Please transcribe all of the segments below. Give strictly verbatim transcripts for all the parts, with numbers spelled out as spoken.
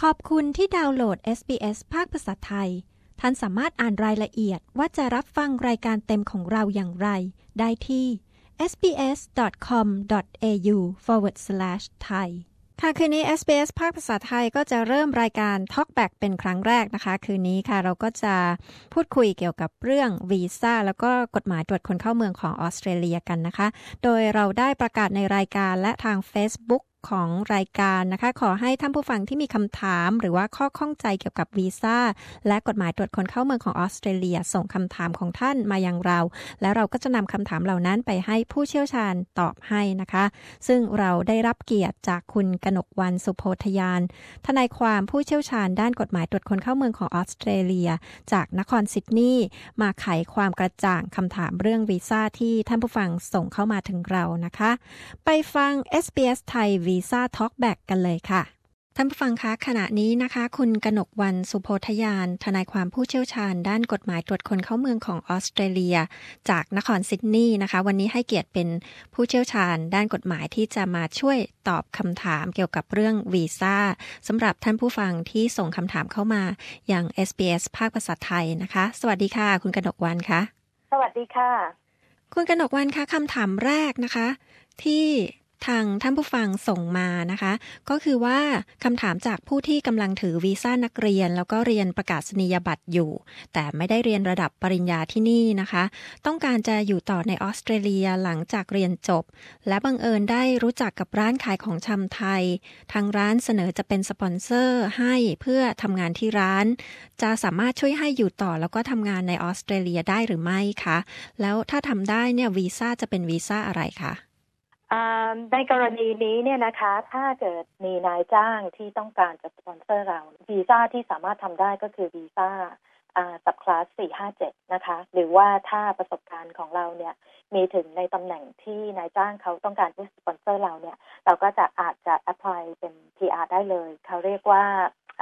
ขอบคุณที่ดาวน์โหลด เอส บี เอส ภาคภาษาไทยท่านสามารถอ่านรายละเอียดว่าจะรับฟังรายการเต็มของเราอย่างไรได้ที่ เอส บี เอส ดอท คอม ดอท เอ ยู สแลช ไทย ค่ะคืนนี้ เอส บี เอส ภาคภาษาไทยก็จะเริ่มรายการ Talkback เป็นครั้งแรกนะคะคืนนี้ค่ะเราก็จะพูดคุยเกี่ยวกับเรื่องวีซ่าแล้วก็กฎหมายตรวจคนเข้าเมืองของออสเตรเลียกันนะคะโดยเราได้ประกาศในรายการและทาง Facebookของรายการนะคะขอให้ท่านผู้ฟังที่มีคำถามหรือว่าข้อข้องใจเกี่ยวกับวีซ่าและกฎหมายตรวจคนเข้าเมืองของออสเตรเลียส่งคำถามของท่านมายังเราและเราก็จะนำคำถามเหล่านั้นไปให้ผู้เชี่ยวชาญตอบให้นะคะซึ่งเราได้รับเกียรติจากคุณกนกวรรณ สุโพธยานทนายความผู้เชี่ยวชาญด้านกฎหมายตรวจคนเข้าเมืองของออสเตรเลียจากนครซิดนีย์มาไขความกระจ่างคำถามเรื่องวีซ่าที่ท่านผู้ฟังส่งเข้ามาถึงเรานะคะไปฟัง เอส บี เอส ไทยวีซ่า Talkback กันเลยค่ะท่านผู้ฟังคะขณะนี้นะคะคุณกนกวรรณ สุโพธยานทนายความผู้เชี่ยวชาญด้านกฎหมายตรวจคนเข้าเมืองของออสเตรเลียจากนครซิดนีย์นะคะวันนี้ให้เกียรติเป็นผู้เชี่ยวชาญด้านกฎหมายที่จะมาช่วยตอบคำถามเกี่ยวกับเรื่องวีซ่าสำหรับท่านผู้ฟังที่ส่งคำถามเข้ามาอย่าง เอส บี เอส ภาคภาษาไทยนะคะสวัสดีค่ะคุณกนกวรรณคะสวัสดีค่ะคุณกนกวรรณคะคำถามแรกนะคะที่ทางท่านผู้ฟังส่งมานะคะก็คือว่าคำถามจากผู้ที่กำลังถือวีซ่านักเรียนแล้วก็เรียนประกาศนียบัตรอยู่แต่ไม่ได้เรียนระดับปริญญาที่นี่นะคะต้องการจะอยู่ต่อในออสเตรเลียหลังจากเรียนจบและบังเอิญได้รู้จักกับร้านขายของชำไทยทางร้านเสนอจะเป็นสปอนเซอร์ให้เพื่อทำงานที่ร้านจะสามารถช่วยให้อยู่ต่อแล้วก็ทำงานในออสเตรเลียได้หรือไม่คะแล้วถ้าทำได้เนี่ยวีซ่าจะเป็นวีซ่าอะไรคะในกรณีนี้เนี่ยนะคะถ้าเกิดมีนายจ้างที่ต้องการจะสปอนเซอร์เราวีซ่าที่สามารถทำได้ก็คือวีซ่าซับคลาสสี่ห้าเจ็ดนะคะหรือว่าถ้าประสบการณ์ของเราเนี่ยมีถึงในตำแหน่งที่นายจ้างเขาต้องการที่สปอนเซอร์เราเนี่ยเราก็จะอาจจะ apply เป็น พี อาร์ ได้เลยเขาเรียกว่า อี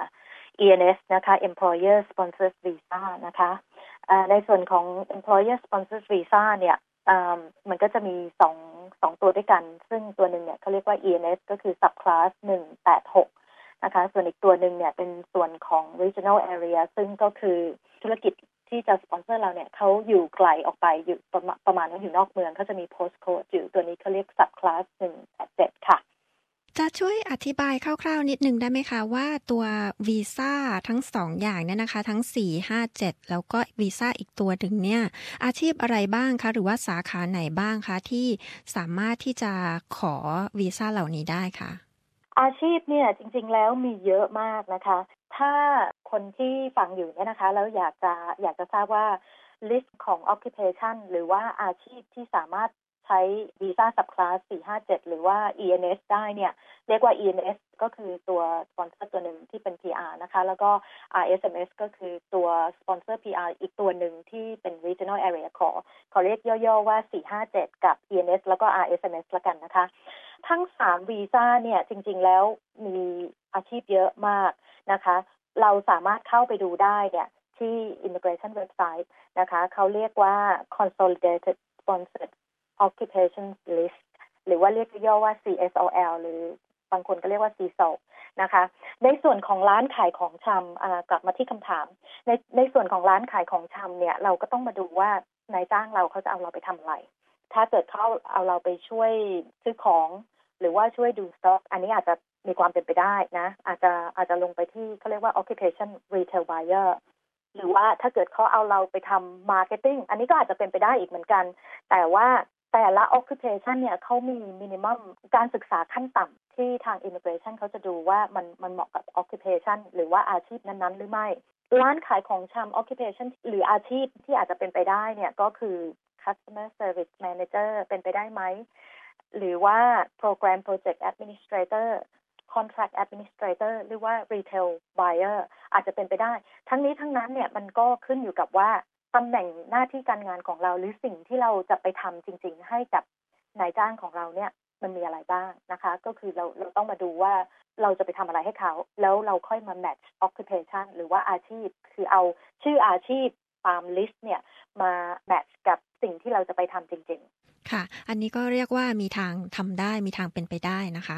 เอ็น เอส นะคะ Employer Sponsored Visa นะคะในส่วนของ Employer Sponsored Visa เนี่ยมันก็จะมีสองสองตัวด้วยกันซึ่งตัวหนึ่งเนี่ยเขาเรียกว่า อี เอ็น เอส ก็คือ Subclass หนึ่งแปดหกนะคะส่วนอีกตัวหนึ่งเนี่ยเป็นส่วนของ Regional Area ซึ่งก็คือธุรกิจที่จะสปอนเซอร์เราเนี่ยเขาอยู่ไกลออกไปอยู่ประมาณประมาณว่าอยู่นอกเมืองเขาจะมี Postcode อยู่ตัวนี้เขาเรียก Subclass หนึ่งแปดเจ็ดค่ะจะช่วยอธิบายคร่าวๆนิดนึงได้ไหมคะว่าตัววีซ่าทั้งสองอย่างเนี่ยนะคะทั้งสี่ ห้า เจ็ดแล้วก็วีซ่าอีกตัวหนึ่งเนี่ยอาชีพอะไรบ้างคะหรือว่าสาขาไหนบ้างคะที่สามารถที่จะขอวีซ่าเหล่านี้ได้คะอาชีพเนี่ยจริงๆแล้วมีเยอะมากนะคะถ้าคนที่ฟังอยู่เนี่ยนะคะแล้วอยากจะอยากจะทราบว่า list ของ occupation หรือว่าอาชีพที่สามารถใช้วีซ่า subclass สี่ ห้า เจ็ดหรือว่า อี เอ็น เอส ได้เนี่ยเรียกว่า อี เอ็น เอส ก็คือตัวสปอนเซอร์ตัวหนึ่งที่เป็น พี อาร์ นะคะแล้วก็ อาร์ เอส เอ็ม เอส ก็คือตัวสปอนเซอร์ พี อาร์ อีกตัวหนึ่งที่เป็น regional area ขอขอเรียกย่อๆว่าสี่ ห้า เจ็ดกับ อี เอ็น เอส แล้วก็ อาร์ เอส เอ็ม เอส ละกันนะคะทั้งสามวีซ่าเนี่ยจริงๆแล้วมีอาชีพเยอะมากนะคะเราสามารถเข้าไปดูได้เนี่ยที่ immigration website นะคะเขาเรียกว่า consolidated sponsored occupation list หรือว่าเรียกย่อว่า ซี เอส โอ แอล หรือบางคนก็เรียกว่า ซี เอส โอ นะคะในส่วนของร้านขายของชำกลับมาที่คำถามในในส่วนของร้านขายของชำเนี่ยเราก็ต้องมาดูว่านายจ้างเราเขาจะเอาเราไปทำอะไรถ้าเกิดเขาเอาเราไปช่วยซื้อของหรือว่าช่วยดูสต็อกอันนี้อาจจะมีความเป็นไปได้นะอาจจะอาจจะลงไปที่เขาเรียกว่า occupation retail buyer หรือว่าถ้าเกิดเขาเอาเราไปทำ marketing อันนี้ก็อาจจะเป็นไปได้อีกเหมือนกันแต่ว่าแต่ละ occupation เนี่ยเขามี minimum การศึกษาขั้นต่ำที่ทาง immigration เขาจะดูว่ามันมันเหมาะกับ occupation หรือว่าอาชีพนั้นๆหรือไม่ร้านขายของชำ occupation หรืออาชีพที่อาจจะเป็นไปได้เนี่ยก็คือ customer service manager เป็นไปได้ไหมหรือว่า program project administrator contract administrator หรือว่า retail buyer อาจจะเป็นไปได้ทั้งนี้ทั้งนั้นเนี่ยมันก็ขึ้นอยู่กับว่าตำแหน่งหน้าที่การงานของเราหรือสิ่งที่เราจะไปทำจริงๆให้กับนายจ้างของเราเนี่ยมันมีอะไรบ้างนะคะก็คือเราเราต้องมาดูว่าเราจะไปทำอะไรให้เขาแล้วเราค่อยมา match occupation หรือว่าอาชีพคือเอาชื่ออาชีพตาม list เนี่ยมา match กับสิ่งที่เราจะไปทำจริงๆค่ะอันนี้ก็เรียกว่ามีทางทำได้มีทางเป็นไปได้นะคะ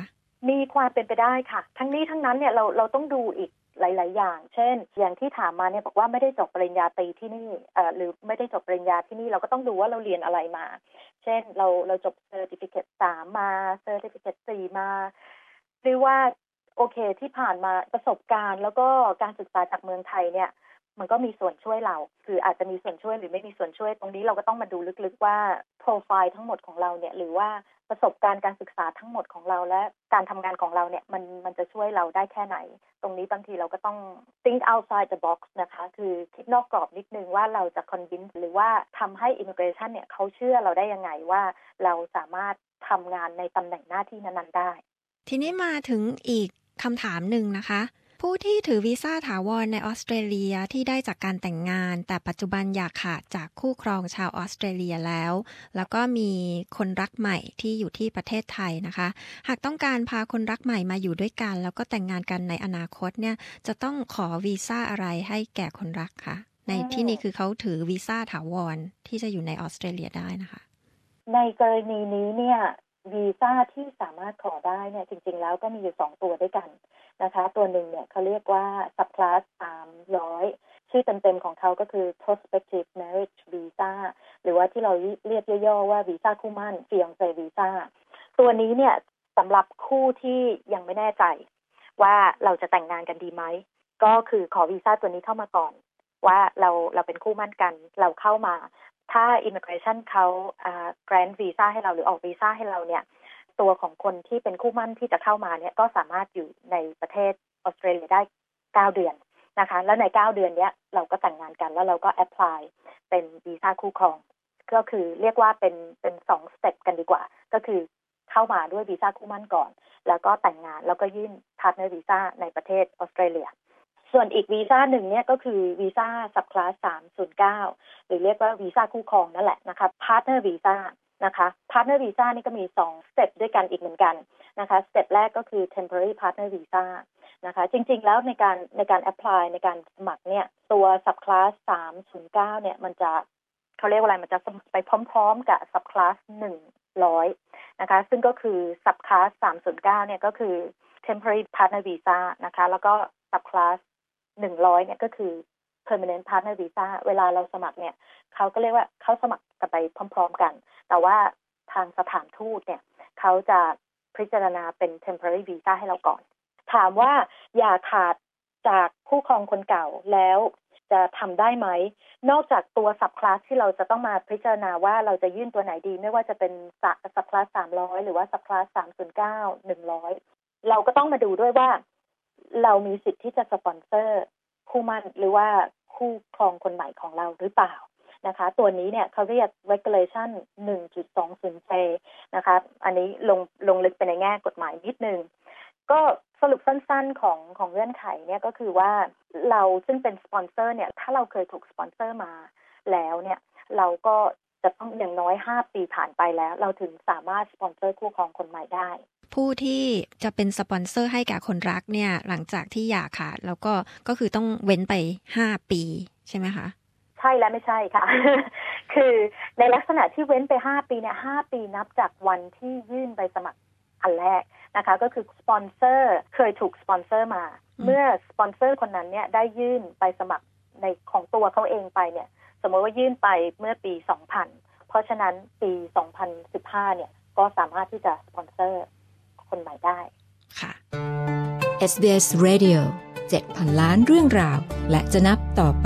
มีความเป็นไปได้ค่ะทั้งนี้ทั้งนั้นเนี่ยเราเราต้องดูอีกหลายๆอย่างเช่นอย่างที่ถามมาเนี่ยบอกว่าไม่ได้จบปริญญาตรีที่นี่เอ่อหรือไม่ได้จบปริญญาที่นี่เราก็ต้องดูว่าเราเรียนอะไรมาเช่นเราเราจบเซอร์ติฟิเคตสามมาเซอร์ติฟิเคตสี่มาหรือว่าโอเคที่ผ่านมาประสบการณ์แล้วก็การศึกษาจากเมืองไทยเนี่ยมันก็มีส่วนช่วยเราคืออาจจะมีส่วนช่วยหรือไม่มีส่วนช่วยตรงนี้เราก็ต้องมาดูลึกๆว่าโปรไฟล์ทั้งหมดของเราเนี่ยหรือว่าประสบการณ์การศึกษาทั้งหมดของเราและการทำงานของเราเนี่ยมันมันจะช่วยเราได้แค่ไหนตรงนี้บางทีเราก็ต้อง think outside the box นะคะคือคิดนอกกรอบนิดนึงว่าเราจะ convince หรือว่าทำให้ immigration เนี่ยเขาเชื่อเราได้ยังไงว่าเราสามารถทำงานในตำแหน่งหน้าที่นั้นๆได้ทีนี้มาถึงอีกคำถามหนึ่งนะคะผู้ที่ถือวีซ่าถาวรในออสเตรเลียที่ได้จากการแต่งงานแต่ปัจจุบันอยากขาดจากคู่ครองชาวออสเตรเลียแล้วแล้วก็มีคนรักใหม่ที่อยู่ที่ประเทศไทยนะคะหากต้องการพาคนรักใหม่มาอยู่ด้วยกันแล้วก็แต่งงานกันในอนาคตเนี่ยจะต้องขอวีซ่าอะไรให้แก่คนรักคะในที่นี้คือเขาถือวีซ่าถาวรที่จะอยู่ในออสเตรเลียได้นะคะในกรณีนี้เนี่ยวีซ่าที่สามารถขอได้เนี่ยจริงๆแล้วก็มีอยู่สองตัวด้วยกันนะคะตัวหนึ่งเนี่ยเขาเรียกว่า subclass สามร้อยชื่อเต็มๆของเขาก็คือ prospective marriage visa หรือว่าที่เราเรียกย่อๆว่าวีซ่าคู่หมั่น fiancé visa ตัวนี้เนี่ยสำหรับคู่ที่ยังไม่แน่ใจว่าเราจะแต่งงานกันดีไหมก็คือขอวีซ่าตัวนี้เข้ามาก่อนว่าเราเราเป็นคู่หมั่นกันเราเข้ามาถ้า immigration เขาอ่า grant visa ให้เราหรือออกวีซ่าให้เราเนี่ยตัวของคนที่เป็นคู่หมั่นที่จะเข้ามาเนี่ยก็สามารถอยู่ในประเทศออสเตรเลียได้เก้าเดือนนะคะแล้วในเก้าเดือนเนี้ยเราก็แต่งงานกันแล้วเราก็ apply เป็นวีซ่าคู่ครองก็คือเรียกว่าเป็นเป็นสองสเต็ปกันดีกว่าก็คือเข้ามาด้วยวีซ่าคู่หมั่นก่อนแล้วก็แต่งงานแล้วก็ยื่น partner visa ในประเทศออสเตรเลียส่วนอีกวีซ่าหนึ่งเนี่ยก็คือวีซ่า subclass สามศูนย์เก้าหรือเรียกว่าวีซ่าคู่ครองนั่นแหละนะคะ partner visa นะคะ partner visa นี่ก็มีสองสเต็ปด้วยกันอีกเหมือนกันนะคะสเต็ปแรกก็คือ temporary partner visa นะคะจริงๆแล้วในการในการ apply ในการสมัครเนี่ยตัว subclass สามศูนย์เก้าเนี่ยมันจะเขาเรียกว่าอะไรมันจะไปพร้อมๆกับ subclass หนึ่งร้อยนะคะซึ่งก็คือ subclass สามศูนย์เก้าเนี่ยก็คือ temporary partner visa นะคะแล้วก็ subclassหนึ่งร้อยเนี่ยก็คือ permanent partner visa เวลาเราสมัครเนี่ยเขาก็เรียกว่าเขาสมัครกันไปพร้อมๆกันแต่ว่าทางสถานทูตเนี่ยเขาจะพิจารณาเป็น temporary visa ให้เราก่อนถามว่าอย่าขาดจากคู่ครองคนเก่าแล้วจะทำได้ไหมนอกจากตัว subclass ที่เราจะต้องมาพิจารณาว่าเราจะยื่นตัวไหนดีไม่ว่าจะเป็น subclass สามร้อยหรือว่า subclass สามศูนย์เก้า หนึ่งร้อยเราก็ต้องมาดูด้วยว่าเรามีสิทธิ์ที่จะสปอนเซอร์คู่มั่นหรือว่าคู่ครองคนใหม่ของเราหรือเปล่านะคะตัวนี้เนี่ยเขาเรียก regulation หนึ่งจุดสองศูนย์ เจ นะคะอันนี้ลงลงลึกไปในแง่กฎหมายนิดนึงก็สรุปสั้นๆของของเงื่อนไขเนี่ยก็คือว่าเราซึ่งเป็นสปอนเซอร์เนี่ยถ้าเราเคยถูกสปอนเซอร์มาแล้วเนี่ยเราก็จะต้องอย่างน้อยห้าปีผ่านไปแล้วเราถึงสามารถสปอนเซอร์คู่ครองคนใหม่ได้ผู้ที่จะเป็นสปอนเซอร์ให้กับคนรักเนี่ยหลังจากที่หย่าขาดแล้วก็ก็คือต้องเว้นไปห้าปีใช่ไหมคะใช่และไม่ใช่ค่ะ คือในลักษณะที่เว้นไปห้าปีเนี่ยห้าปีนับจากวันที่ยื่นใบสมัครอันแรกนะคะก็คือสปอนเซอร์เคยถูกสปอนเซอร์มาเมื่อสปอนเซอร์คนนั้นเนี่ยได้ยื่นใบสมัครในของตัวเขาเองไปเนี่ยสมมติว่ายื่นไปเมื่อปีสองพันเพราะฉะนั้นปีสองพันสิบห้าเนี่ยก็สามารถที่จะสปอนเซอร์คนใหม่ได้ค่ะเอส บี เอส Radio เจ็ดพันล้านเรื่องราวและจะนับต่อไป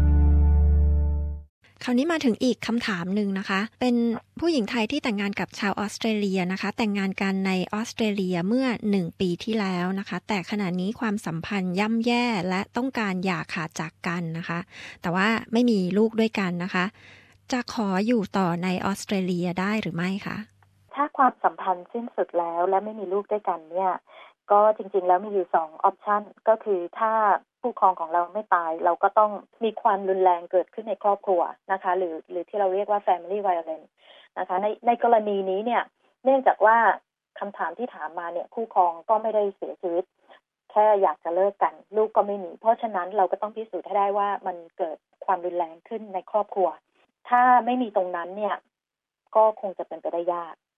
คราวนี้มาถึงอีกคำถามหนึ่งนะคะเป็นผู้หญิงไทยที่แต่งงานกับชาวออสเตรเลียนะคะแต่งงานกันในออสเตรเลียเมื่อหนึ่งปีที่แล้วนะคะแต่ขณะนี้ความสัมพันธ์ย่ำแย่และต้องการหย่าขาดจากกันนะคะแต่ว่าไม่มีลูกด้วยกันนะคะจะขออยู่ต่อในออสเตรเลียได้หรือไม่คะถ้าความสัมพันธ์สิ้นสุดแล้วและไม่มีลูกด้วยกันเนี่ยก็จริงๆแล้วมีอยู่สองออปชันก็คือถ้าคู่ครองของเราไม่ตายเราก็ต้องมีความรุนแรงเกิดขึ้นในครอบครัวนะคะหรือหรือที่เราเรียกว่า family violence นะคะในในกรณีนี้เนี่ยเนื่องจากว่าคำถามที่ถามมาเนี่ยคู่ครองก็ไม่ได้เสียชีวิตแค่อยากจะเลิกกันลูกก็ไม่มีเพราะฉะนั้นเราก็ต้องพิสูจน์ให้ได้ว่ามันเกิดความรุนแรงขึ้นในครอบครัวถ้าไม่มีตรงนั้นเนี่ยก็คงจะเป็นไปได้ยาก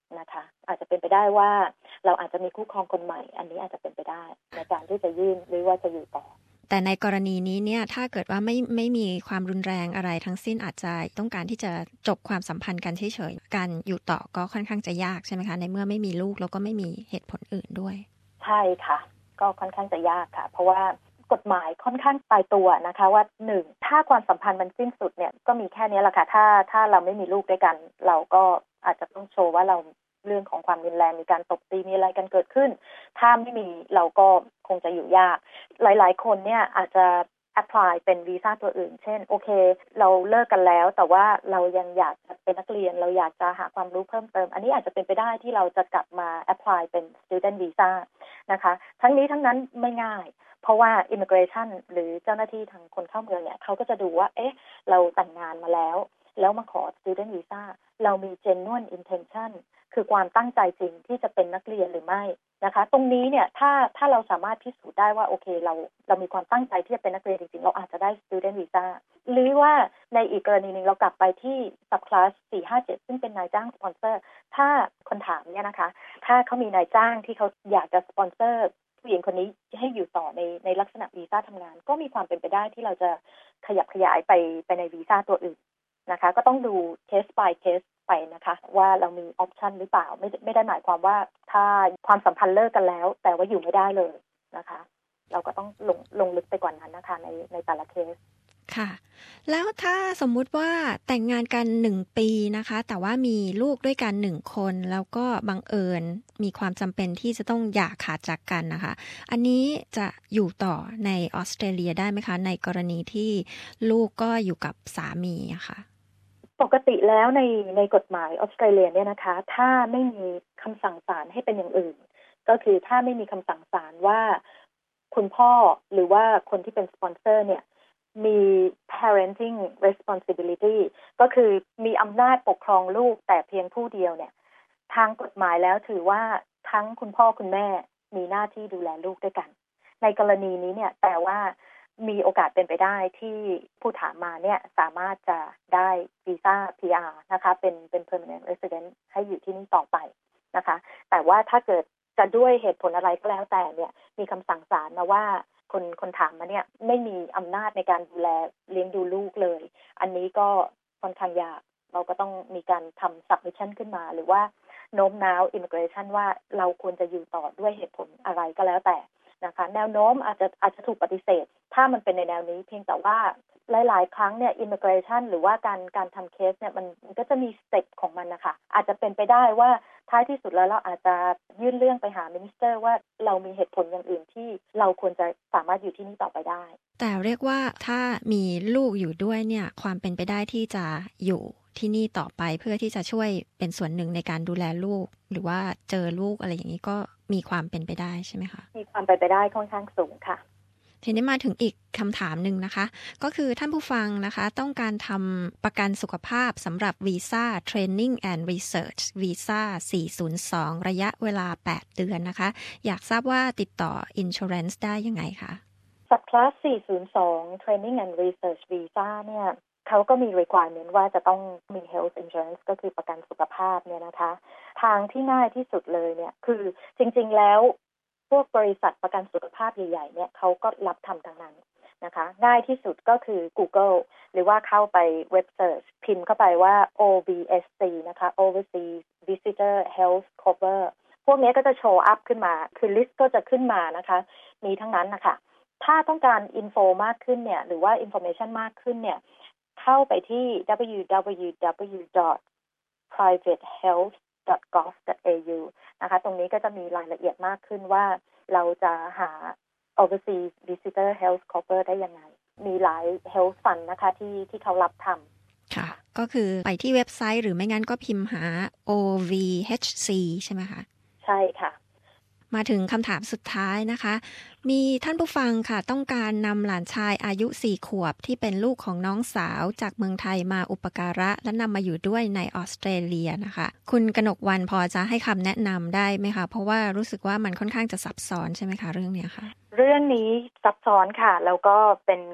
นะคะอาจจะเป็นไปได้ว่าเราอาจจะมีคู่ครองคนใหม่อันนี้อาจจะเป็นไปได้ในการที่จะยื่นหรือว่าจะอยู่ต่อแต่ในกรณีนี้เนี่ยถ้าเกิดว่าไม่ไม่มีความรุนแรงอะไรทั้งสิ้นอาจจะต้องการที่จะจบความสัมพันธ์กันเฉยๆการอยู่ต่อก็ค่อนข้างจะยากใช่ไหมคะในเมื่อไม่มีลูกแล้วก็ไม่มีเหตุผลอื่นด้วยใช่ค่ะก็ค่อนข้างจะยากค่ะเพราะว่ากฎหมายค่อนข้างตายตัวนะคะว่าหนึ่งถ้าความสัมพันธ์มันสิ้นสุดเนี่ยก็มีแค่นี้แหละค่ะถ้าถ้าเราไม่มีลูกด้วยกันเราก็อาจจะต้องโชว์ว่าเราเรื่องของความรุนแรงมีการตบตีมีอะไรกันเกิดขึ้นถ้าไม่มีเราก็คงจะอยู่ยากหลายๆคนเนี่ยอาจจะ apply เป็นวีซ่าตัวอื่นเช่นโอเคเราเลิกกันแล้วแต่ว่าเรายังอยากจะเป็นนักเรียนเราอยากจะหาความรู้เพิ่มเติมอันนี้อาจจะเป็นไปได้ที่เราจะกลับมา apply เป็น student visa นะคะทั้งนี้ทั้งนั้นไม่ง่ายเพราะว่า immigration หรือเจ้าหน้าที่ทางคนเข้าเมืองเนี่ยเขาก็จะดูว่าเอ๊ะเราแต่งงานมาแล้วแล้วมาขอ student visa เรามี genuine intention คือความตั้งใจจริงที่จะเป็นนักเรียนหรือไม่นะคะตรงนี้เนี่ยถ้าถ้าเราสามารถพิสูจน์ได้ว่าโอเคเราเรามีความตั้งใจที่จะเป็นนักเรียนจริงๆเราอาจจะได้ student visa หรือว่าในอีกกรณีนึงเรากลับไปที่ subclass สี่ ห้า เจ็ดซึ่งเป็นนายจ้างสปอนเซอร์ถ้าคนถามเนี่ยนะคะถ้าเขามีนายจ้างที่เขาอยากจะสปอนเซอร์ผู้หญิงคนนี้ให้อยู่ต่อในในลักษณะวีซ่าทำงานก็มีความเป็นไปได้ที่เราจะขยับขยายไปไปในวีซ่าตัวอื่นนะคะก็ต้องดู case by case ไปนะคะว่าเรามี option หรือเปล่าไม่ไม่ได้หมายความว่าถ้าความสัมพันธ์เลิกกันแล้วแต่ว่าอยู่ไม่ได้เลยนะคะเราก็ต้องลงลงลึกไปกว่านั้นนะคะในในแต่ละเคสค่ะแล้วถ้าสมมุติว่าแต่งงานกันหนึ่งปีนะคะแต่ว่ามีลูกด้วยกันหนึ่งคนแล้วก็บังเอิญมีความจำเป็นที่จะต้องหย่าขาดจากกันนะคะอันนี้จะอยู่ต่อในออสเตรเลียได้ไหมคะในกรณีที่ลูกก็อยู่กับสามีอะค่ะปกติแล้วในในกฎหมายออสเตรเลียเนี่ยนะคะถ้าไม่มีคำสั่งศาลให้เป็นอย่างอื่นก็คือถ้าไม่มีคำสั่งศาลว่าคุณพ่อหรือว่าคนที่เป็นสปอนเซอร์เนี่ยมี parenting responsibility ก็คือมีอำนาจปกครองลูกแต่เพียงผู้เดียวเนี่ยทางกฎหมายแล้วถือว่าทั้งคุณพ่อคุณแม่มีหน้าที่ดูแลลูกด้วยกันในกรณีนี้เนี่ยแต่ว่ามีโอกาสเป็นไปได้ที่ผู้ถามมาเนี่ยสามารถจะได้วีซ่า พี อาร์ นะคะเป็นเป็น permanent resident ให้อยู่ที่นี่ต่อไปนะคะแต่ว่าถ้าเกิดจะด้วยเหตุผลอะไรก็แล้วแต่เนี่ยมีคำสั่งศาลมาว่าคนคนถามมาเนี่ยไม่มีอำนาจในการดูแลเลี้ยงดูลูกเลยอันนี้ก็ค่อนข้างยากเราก็ต้องมีการทำ submission ขึ้นมาหรือว่าโน้มน้าว immigration ว่าเราควรจะอยู่ต่อด้วยเหตุผลอะไรก็แล้วแต่นะคะแนวโน้มอาจจะอาจจะถูกปฏิเสธถ้ามันเป็นในแนวนี้เพียงแต่ว่าหลายๆครั้งเนี่ย immigration หรือว่าการการทำเคสเนี่ยมันมันก็จะมีสเต็ปของมันนะคะอาจจะเป็นไปได้ว่าท้ายที่สุดแล้วเราอาจจะยื่นเรื่องไปหามินิสเตอร์ว่าเรามีเหตุผลอย่างอื่นที่เราควรจะสามารถอยู่ที่นี่ต่อไปได้แต่เรียกว่าถ้ามีลูกอยู่ด้วยเนี่ยความเป็นไปได้ที่จะอยู่ที่นี่ต่อไปเพื่อที่จะช่วยเป็นส่วนหนึ่งในการดูแลลูกหรือว่าเจอลูกอะไรอย่างนี้ก็มีความเป็นไปได้ใช่ไหมคะมีความเป็นไปได้ค่อนข้างสูงค่ะทีนี้มาถึงอีกคำถามหนึ่งนะคะก็คือท่านผู้ฟังนะคะต้องการทำประกันสุขภาพสำหรับวีซ่า Training and Research วีซ่า สี่ศูนย์สอง ระยะเวลาแปดเดือนนะคะอยากทราบว่าติดต่อ Insurance ได้ยังไงคะ Subclass สี่ศูนย์สอง Training and Research Visa เนี่ยเขาก็มี requirement ว่าจะต้องมี health insurance ก็คือประกันสุขภาพเนี่ยนะคะทางที่ง่ายที่สุดเลยเนี่ยคือจริงๆแล้วพวกบริษัทประกันสุขภาพใหญ่ๆเนี่ยเขาก็รับทำทั้งนั้นนะคะง่ายที่สุดก็คือ Google หรือว่าเข้าไปเว็บเสิร์ชพิมพ์เข้าไปว่า โอ บี เอส ซี นะคะ Overseas Visitor Health Cover พวกนี้ก็จะโชว์อัพขึ้นมาคือลิสต์ก็จะขึ้นมานะคะมีทั้งนั้นนะคะถ้าต้องการอินโฟมากขึ้นเนี่ยหรือว่า information มากขึ้นเนี่ยเข้าไปที่ ดับเบิลยู ดับเบิลยู ดับเบิลยู ดอท ไพรเวท เฮลท์ ดอท กอฟ ดอท เอ ยู นะคะตรงนี้ก็จะมีรายละเอียดมากขึ้นว่าเราจะหา Overseas Visitor Health Cover ได้ยังไงมีหลาย Health Fund นะคะที่ที่เขารับทำค่ะก็คือไปที่เว็บไซต์หรือไม่งั้นก็พิมพ์หา โอ วี เอช ซี ใช่ไหมคะใช่ค่ะมาถึงคำถามสุดท้ายนะคะมีท่านผู้ฟังค่ะต้องการนำหลานชายอายุสี่ขวบที่เป็นลูกของน้องสาวจากเมืองไทยมาอุปการะและนำมาอยู่ด้วยในออสเตรเลียนะคะคุณกนกวรรณพอจะให้คำแนะนำได้ไหมคะเพราะว่ารู้สึกว่ามันค่อนข้างจะซับซ้อนใช่ไหมคะเรื่องนี้ค่ะเรื่องนี้ซับซ้อนค่ะแล้วก็เป็นเค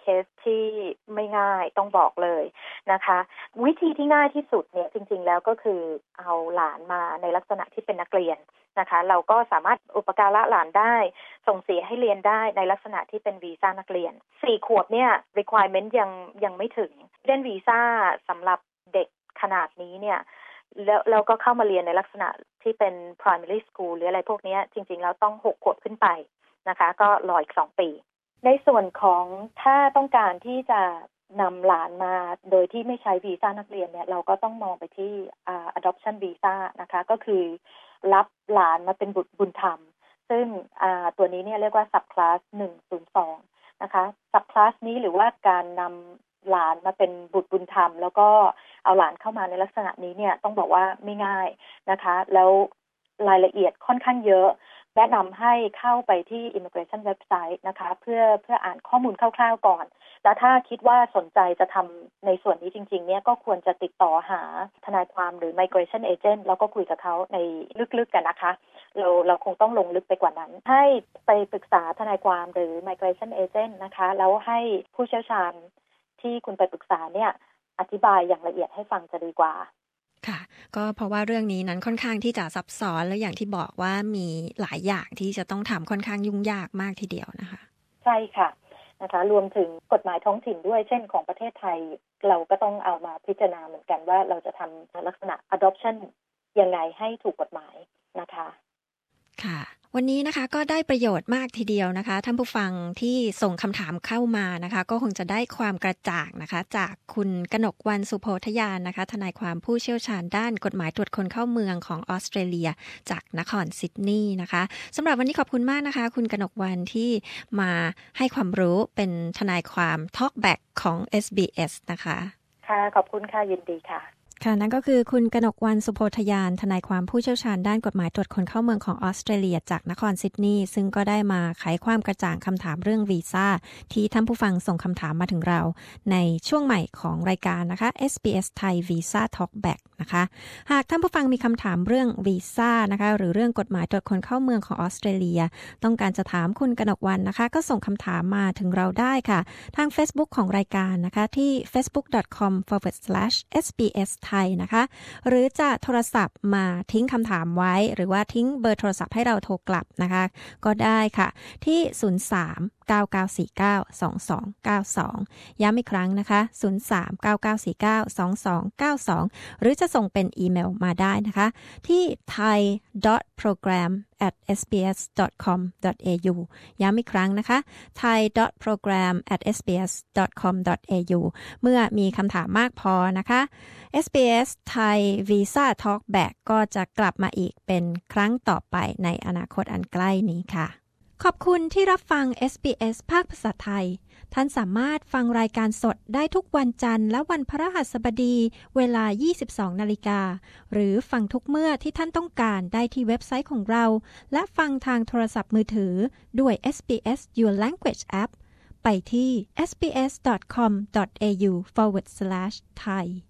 สที่ไม่ง่ายต้องบอกเลยนะคะวิธีที่ง่ายที่สุดเนี่ยจริงๆแล้วก็คือเอาหลานมาในลักษณะที่เป็นนักเรียนนะคะเราก็สามารถอุปการะหลานได้ส่งเสียให้เรียนได้ในลักษณะที่เป็นวีซ่านักเรียนสี่ขวบเนี่ย requirement ยังยังไม่ถึงเรียนวีซ่าสำหรับเด็กขนาดนี้เนี่ยแล้วเราก็เข้ามาเรียนในลักษณะที่เป็น primary school หรืออะไรพวกนี้จริงๆแล้วต้องหกขวบขึ้นไปนะคะก็รออีกสองปีในส่วนของถ้าต้องการที่จะนำหลานมาโดยที่ไม่ใช้วีซ่านักเรียนเนี่ยเราก็ต้องมองไปที่ uh, adoption visa นะคะก็คือรับหลานมาเป็นบุตรบุญธรรมซึ่งตัวนี้เนี่ยเรียกว่า subclass หนึ่งศูนย์สองนะคะ subclass นี้หรือว่าการนำหลานมาเป็นบุตรบุญธรรมแล้วก็เอาหลานเข้ามาในลักษณะนี้เนี่ยต้องบอกว่าไม่ง่ายนะคะแล้วรายละเอียดค่อนข้างเยอะแนะนำให้เข้าไปที่ immigration website นะคะเพื่อเพื่ออ่านข้อมูลคร่าวๆก่อนแล้วถ้าคิดว่าสนใจจะทำในส่วนนี้จริงๆเนี่ยก็ควรจะติดต่อหาทนายความหรือ migration agent แล้วก็คุยกับเขาในลึกๆกันนะคะเราเราคงต้องลงลึกไปกว่านั้นให้ไปปรึกษาทนายความหรือ migration agent นะคะแล้วให้ผู้เชี่ยวชาญที่คุณไปปรึกษาเนี่ยอธิบายอย่างละเอียดให้ฟังจะดีกว่าค่ะก็เพราะว่าเรื่องนี้นั้นค่อนข้างที่จะซับซ้อนและอย่างที่บอกว่ามีหลายอย่างที่จะต้องทำค่อนข้างยุ่งยากมากทีเดียวนะคะใช่ค่ะนะคะรวมถึงกฎหมายท้องถิ่นด้วยเช่นของประเทศไทยเราก็ต้องเอามาพิจารณาเหมือนกันว่าเราจะทำลักษณะ adoption ยังไงให้ถูกกฎหมายนะคะค่ะวันนี้นะคะก็ได้ประโยชน์มากทีเดียวนะคะท่านผู้ฟังที่ส่งคำถามเข้ามานะคะก็คงจะได้ความกระจ่างนะคะจากคุณกนกวรรณ สุโพธญาณนะคะทนายความผู้เชี่ยวชาญด้านกฎหมายตรวจคนเข้าเมืองของออสเตรเลียจากนครซิดนีย์นะคะสำหรับวันนี้ขอบคุณมากนะคะคุณกนกวรรณที่มาให้ความรู้เป็นทนายความ Talkback ของ เอส บี เอส นะคะค่ะขอบคุณค่ะยินดีค่ะค่ะนั่นก็คือคุณกนกวรรณ สุโพธญาณทนายความผู้เชี่ยวชาญด้านกฎหมายตรวจคนเข้าเมืองของออสเตรเลียจากนครซิดนีย์ซึ่งก็ได้มาไขความกระจ่างคำถามเรื่องวีซ่าที่ท่านผู้ฟังส่งคำถามมาถึงเราในช่วงใหม่ของรายการนะคะ เอส บี เอส ไทย Visa Talkback นะคะหากท่านผู้ฟังมีคำถามเรื่องวีซ่านะคะหรือเรื่องกฎหมายตรวจคนเข้าเมืองของออสเตรเลียต้องการจะถามคุณกนกวรรณนะคะก็ส่งคำถามมาถึงเราได้ค่ะทาง Facebook ของรายการนะคะที่ เฟซบุ๊ก ดอท คอม สแลช เอส บี เอส ไทยนะคะหรือจะโทรศัพท์มาทิ้งคำถามไว้หรือว่าทิ้งเบอร์โทรศัพท์ให้เราโทรกลับนะคะก็ได้ค่ะที่ศูนย์ สาม เก้า เก้า สี่ เก้า สอง สอง เก้า สองย้ำอีกครั้งนะคะศูนย์ สาม เก้า เก้า สี่ เก้า สอง สอง เก้า สองหรือจะส่งเป็นอีเมลมาได้นะคะที่ ไทย ดอท โปรแกรม แอท เอส บี เอส ดอท คอม ดอท เอ ยู ย้ำอีกครั้งนะคะ ไทย ดอท โปรแกรม แอท เอส บี เอส ดอท คอม ดอท เอ ยู เมื่อมีคำถามมากพอนะคะ เอส บี เอส ไทย Visa Talkback ก็จะกลับมาอีกเป็นครั้งต่อไปในอนาคตอันใกล้นี้ค่ะขอบคุณที่รับฟัง เอส บี เอส ภาคภาษาไทยท่านสามารถฟังรายการสดได้ทุกวันจันทร์และวันพฤหัสบดีเวลา ยี่สิบสองนาฬิกาหรือฟังทุกเมื่อที่ท่านต้องการได้ที่เว็บไซต์ของเราและฟังทางโทรศัพท์มือถือด้วย เอส บี เอส Your Language App ไปที่ เอส บี เอส ดอท คอม ดอท เอ ยู สแลช ไทย